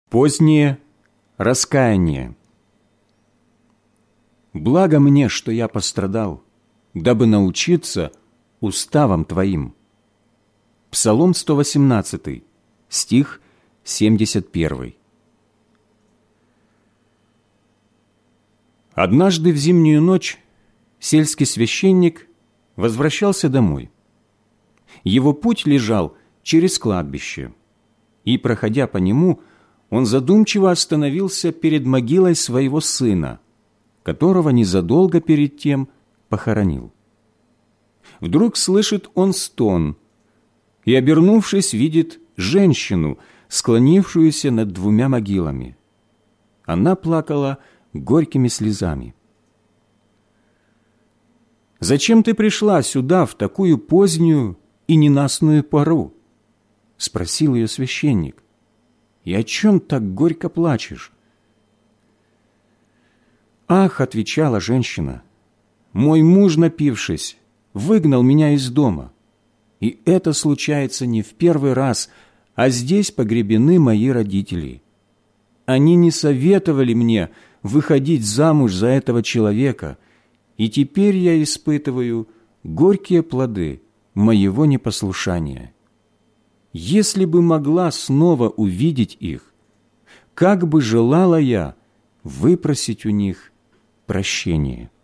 Позднее раскаяние. Благо мне, что я пострадал, дабы научиться уставам Твоим. Псалом 118, стих 71. Однажды в зимнюю ночь сельский священник возвращался домой. Его путь лежал через кладбище, и, проходя по нему, он задумчиво остановился перед могилой своего сына, которого незадолго перед тем похоронил. Вдруг слышит он стон и, обернувшись, видит женщину, склонившуюся над двумя могилами. Она плакала горькими слезами. «Зачем ты пришла сюда в такую позднюю и ненастную пору?» — спросил ее священник. «И о чем так горько плачешь?» «Ах!» — отвечала женщина, «мой муж, напившись, выгнал меня из дома, и это случается не в первый раз, а здесь погребены мои родители. Они не советовали мне выходить замуж за этого человека, и теперь я испытываю горькие плоды моего непослушания. Если бы могла снова увидеть их, как бы желала я выпросить у них прощение».